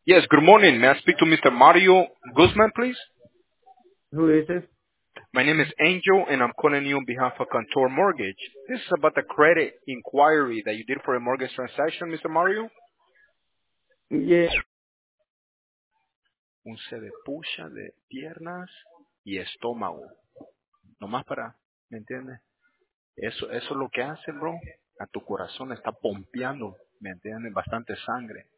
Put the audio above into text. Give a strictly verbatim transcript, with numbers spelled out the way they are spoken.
Yes, good morning. May I speak to Mister Mario Guzman, please? Who is this? My name is Angel, and I'm calling you on behalf of Contour Mortgage. This is about the credit inquiry that you did for a mortgage transaction, Mister Mario. Yeah. Un se de pucha de piernas y estómago. Nomás para, ¿me entiendes? Eso, eso es lo que hace, bro. A tu corazón está pompeando, ¿me entiendes? Bastante sangre.